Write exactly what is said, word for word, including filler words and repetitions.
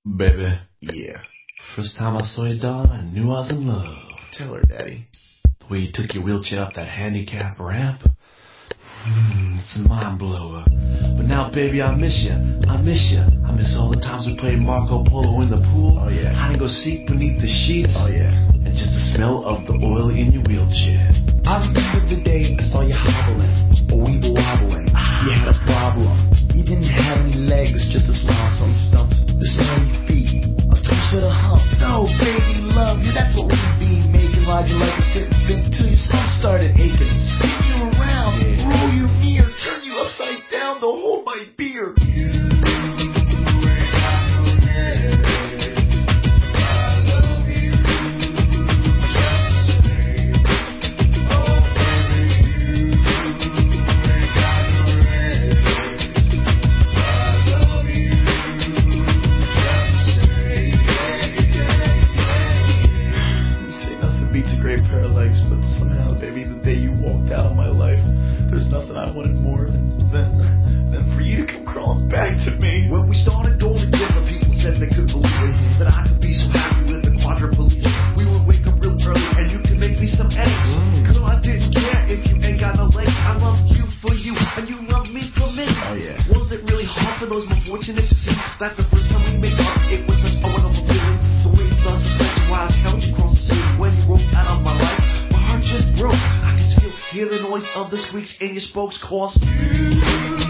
Baby, Yeah. first time I saw you, darling, I knew I was in love. Tell her, Daddy. The way you took your wheelchair up that handicap ramp. Mm, it's a mind blower. But now, baby, I miss you. I miss you. I miss all the times we played Marco Polo in the pool. Oh, yeah. Hide and go seek beneath the sheets. Oh, yeah. And just the smell of the oil in your wheelchair. I remember the day I saw you hobbling, or we were wobbling. You had a problem. You didn't have any legs, just a smile, some stumps, the smelly feet, a twist of the hump. No, baby, love you, that's what we'd be making. Ride you like a sit and spin till your son started aching. Spin you around, Yeah. roll you near, turn you upside down to hold my beer. Beats a great pair of legs, but somehow, baby, the day you walked out of my life, there's nothing I wanted more than, than, than for you to come crawling back to me. When we started going together, people said they could believe it, that I could be so happy with the quadriplegic. We would wake up real early and you could make me some eggs. Mm. Girl, I didn't care if you ain't got no legs. I loved you for you and you loved me for me. Oh, yeah. Was it really hard for those more fortunate to see that the first time we made up, it was such a wonderful feeling? The way the suspension wires held you across the city when you broke out of my life. My heart just broke. I can still hear the noise of the squeaks in your spokes, cause you